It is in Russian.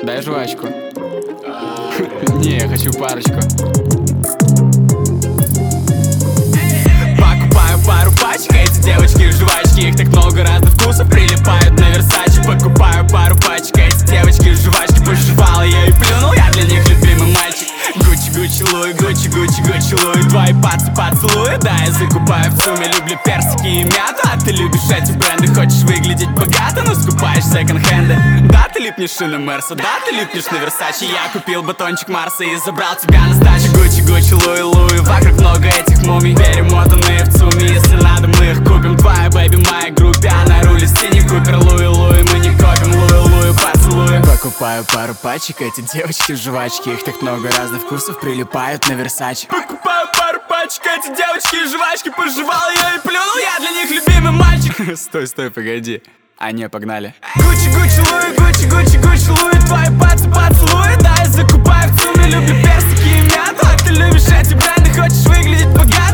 Дай жвачку. Не, я хочу парочку. Покупаю пару пачек, эти девочки жвачки. Их так много разных вкусов, прилипают на Версаче. Покупаю пару пачек, эти девочки жвачки. Пожевал я и плюнул, я для них любимый мальчик. Гуччи, Гуччи, Луи, Гуччи, Гуччи, Гуччи, Луи. Твои пацы поцелуи, да, я закупаю в сумме. Люблю персики и мяту, а ты любишь эти бренды. Хочешь выглядеть богато, но скупаешь секонд-хенды. Да, ты липнешь на Мерса, да, ты липнешь на Версаче. Я купил батончик Марса и забрал тебя на сдачу. Гуччи, Гуччи, Луи, Луи. Вокруг много этих мумий, перемотанные в ЦУМе. Если надо, мы их купим. Твоя бэйби в моей группе, а на руле синий Купер. Луи, Луи, мы не копим. Луи, Луи, поцелуй. Покупаю пару пачек, эти девочки жвачки. Их так много разных вкусов, прилипают на Версаче. Покупаю пару пачек, эти девочки жвачки. Пожевал я и плюнул, я для них любимый мальчик. Стой, стой, погоди. А не, погнали. Гуччи, Гуччи, Луи, Гуччи, Гуччи, Гуччи, Луи. Твои пацы поцелуи, да, я закупаю в ЦУМе. Люблю персики и мяту, а ты любишь эти бренды. Хочешь выглядеть богато,